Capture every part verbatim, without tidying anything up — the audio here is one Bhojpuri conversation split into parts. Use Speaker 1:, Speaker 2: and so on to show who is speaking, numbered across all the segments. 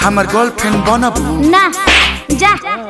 Speaker 1: हमार गर्लफ्रेंड बनबू
Speaker 2: ना जा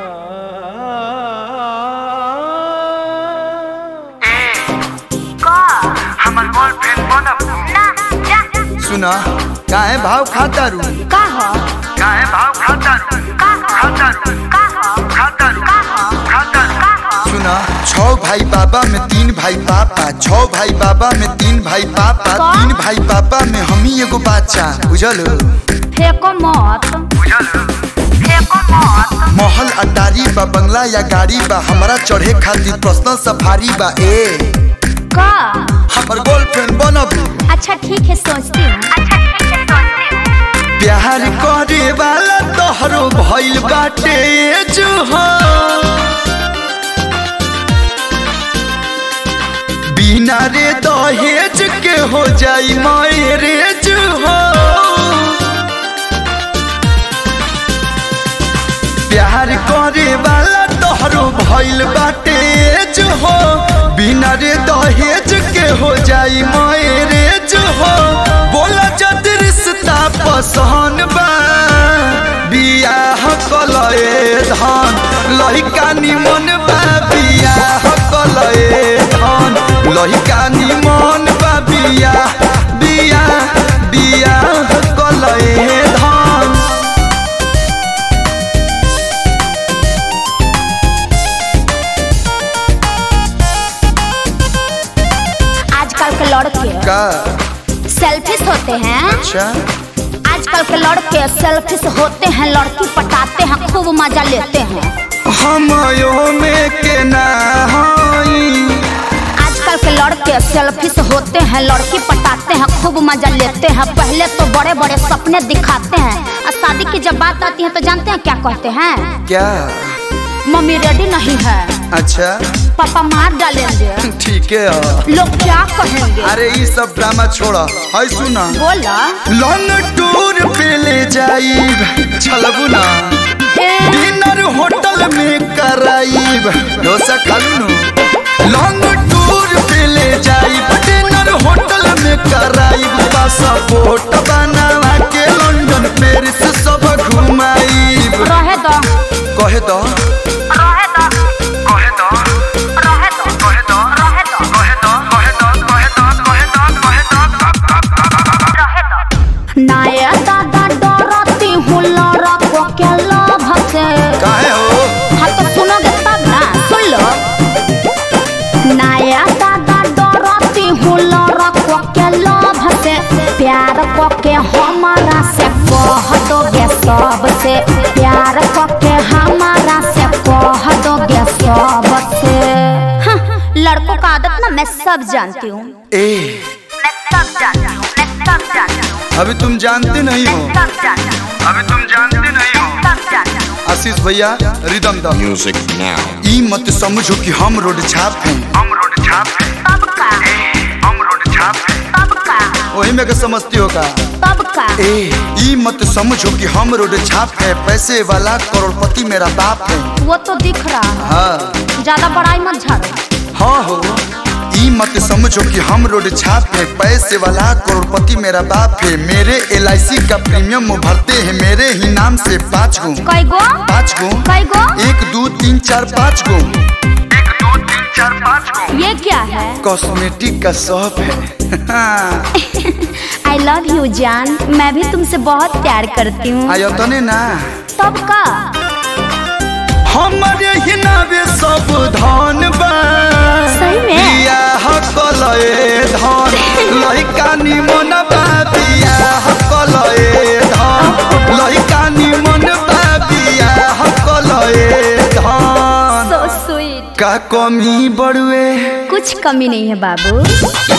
Speaker 1: हमार गर्लफ्रेंड बनबू
Speaker 2: ना जा
Speaker 1: सुना काहे भाव खाता रू
Speaker 2: का हो
Speaker 1: काहे भाव खाता रू
Speaker 2: का हो
Speaker 1: खाता रू
Speaker 2: का हो
Speaker 1: खाता रू
Speaker 2: का हो
Speaker 1: खाता रू
Speaker 2: का हो
Speaker 1: सुना छह भाई बाबा में तीन भाई पापा छह भाई बाबा में तीन भाई पापा
Speaker 2: का?
Speaker 1: तीन भाई पापा में हम ही एगो बच्चा बुझल
Speaker 2: फेंको मत
Speaker 1: बुझल
Speaker 2: फेंको मत
Speaker 1: महल अटारी बा बंगला या गाड़ी बा हमारा चढ़े खातिर पर्सनल सफारी बा ए
Speaker 2: का
Speaker 1: हमार गर्लफ्रेंड बनबू
Speaker 2: अच्छा ठीक है सोचती हूँ अच्छा ठीक है सोचती हूँ
Speaker 1: प्यार करे वाला तोहरो भइल बाटे जो हो बिना रे दहेज के हो जाई मैरेज हो प्यार करे वाला तोहरो भइल बाटे जो हो बिना रे दहेज के हो जाई मैरेज हो बोला जद रिश्ता पसंद बा बियाह कलए धन लहिका निमन बा बियाह कलए धन लहिका निमन बा बियाह बियाह बियाह कलए धन
Speaker 2: आजकल के लड़के
Speaker 1: का
Speaker 2: सेल्फिश होते हैं
Speaker 1: अच्छा
Speaker 2: आजकल के लड़के सेल्फिश होते हैं लड़की पटाते हैं खूब मजा लेते हैं
Speaker 1: हमयो में के ना हई
Speaker 2: आजकल के लड़के सेल्फिश होते हैं लड़की पटाते हैं खूब मजा लेते हैं पहले तो बड़े बड़े सपने दिखाते हैं और शादी की जब बात आती है तो जानते हैं क्या कहते हैं
Speaker 1: क्या
Speaker 2: मम्मी रेडी नहीं है
Speaker 1: अच्छा
Speaker 2: पापा मार डालेंगे
Speaker 1: ठीक है
Speaker 2: लोग क्या कहेंगे
Speaker 1: अरे ये सब ड्रामा छोड़ा है सुना
Speaker 2: बोला
Speaker 1: लॉन्ग टूर पे ले जाइब चलबू ना डिनर होटल में कराइब डोसा खालू नु लॉन्ग टूर पे ले जाइब डिनर होटल में कराइब पासपोर्ट बनवा के लंदन पेरिस सब घुमाइब
Speaker 2: रहे दो
Speaker 1: कहे तो
Speaker 2: रहे दो
Speaker 1: कहे तो
Speaker 2: रहे दो
Speaker 1: कहे तो
Speaker 2: रहे दो
Speaker 1: कहे तो कहे तो कहे तो कहे तो कहे तो
Speaker 2: नाया दादा डरती हूँ लड़को के लोभ से
Speaker 1: काहे हो
Speaker 2: हाँ तो सुनोगे तब ना सुन लो नाया दादा डरती हूँ लड़को के लोभ से प्यार को के हमारा से कह दोगे सबसे प्यार को के हमारा से कह दोगे सबसे हाँ, लड़कों का आदत ना मैं सब जानती हूँ
Speaker 1: ए
Speaker 2: मैं सब जानती हूँ मैं सब जानती हूँ
Speaker 1: अभी तुम जानते नहीं हो
Speaker 2: सब जानती हूँ
Speaker 1: अभी तुम जानते नहीं हो
Speaker 2: सब जानती हूँ
Speaker 1: आशीष भैया रिदम द
Speaker 3: Music now.
Speaker 1: ई मत समझो कि हम रोड छाप हैं हम रोड छाप हैं
Speaker 2: तब का
Speaker 1: हम रोड छाप हैं
Speaker 2: तब का
Speaker 1: वही में के समझती हो का
Speaker 2: तब का
Speaker 1: ए ई मत समझो कि हम रोड छाप है पैसे वाला करोड़पति मेरा बाप है
Speaker 2: वो तो दिख रहा है
Speaker 1: हाँ
Speaker 2: ज्यादा बड़ाई मत झाड़ो
Speaker 1: हाँ हो ई मत समझो कि हम रोड छाप है पैसे वाला करोड़पति मेरा बाप है मेरे एल आई सी का प्रीमियम भरते हैं मेरे ही नाम से पाँच गो
Speaker 2: कई गो
Speaker 1: पाँच गो
Speaker 2: कई गो
Speaker 1: एक दो तीन चार पाँच गो एक दो तीन चार पाँच गो
Speaker 2: ये क्या है
Speaker 1: कॉस्मेटिक का शॉप है
Speaker 2: आई लव यू जान मैं भी तुमसे बहुत प्यार करती हूँ
Speaker 1: आयो तने ना
Speaker 2: तब का
Speaker 1: हमारे ही नावे सब धन बा
Speaker 2: सही में?
Speaker 1: बियाह कलए धन लइका निमन बा बियाह कलए धन लइका निमन बा बियाह कलए धन
Speaker 2: सो स्वीट
Speaker 1: का कमी बड़ुए
Speaker 2: कुछ कमी नहीं है बाबू